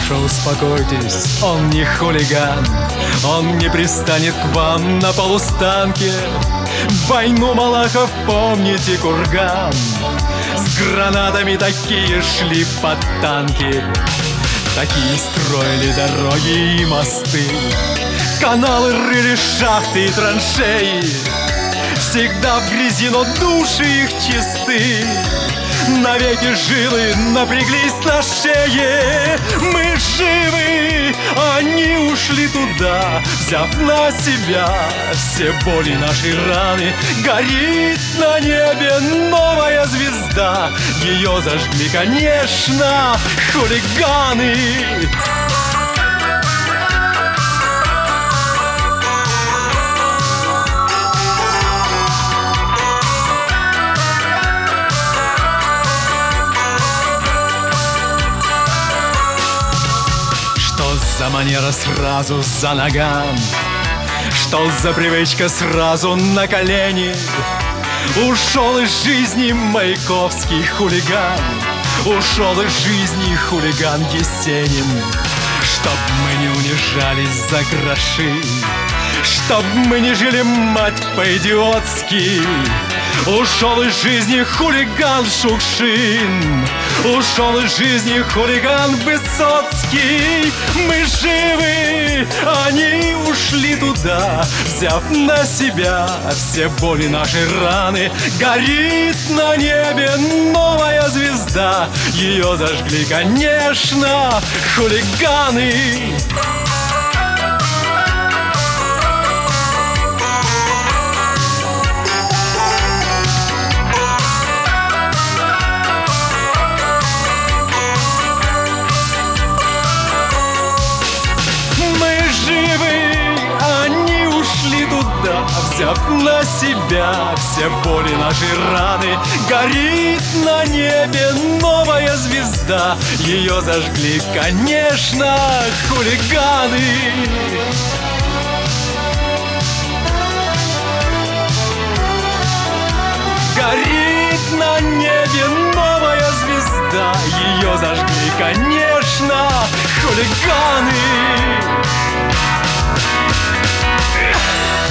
Маша, успокойтесь, он не хулиган. Он не пристанет к вам на полустанке. В войну Малахов, помните курган? С гранатами такие шли под танки. Такие строили дороги и мосты, каналы рыли, шахты и траншеи. Всегда в грязи, но души их чисты. Навеки жилы напряглись на шее. Мы живы, они ушли туда, взяв на себя все боли нашей раны. Горит на небе новая звезда. Ее зажгли, конечно, хулиганы. За манера сразу за ногам, что за привычка сразу на колени. Ушел из жизни маяковский хулиган, ушел из жизни хулиган Есенин. Чтоб мы не унижались за гроши, чтоб мы не жили, мать, по-идиотски. Ушел из жизни хулиган Шукшин, ушел из жизни хулиган Высоцкий. Мы живы, они ушли туда, взяв на себя все боли нашей раны. Горит на небе новая звезда. Ее зажгли, конечно, хулиганы. Взяв на себя все боли нашей раны. Горит на небе новая звезда. Ее зажгли, конечно, хулиганы. Горит на небе новая звезда. Ее зажгли, конечно, хулиганы.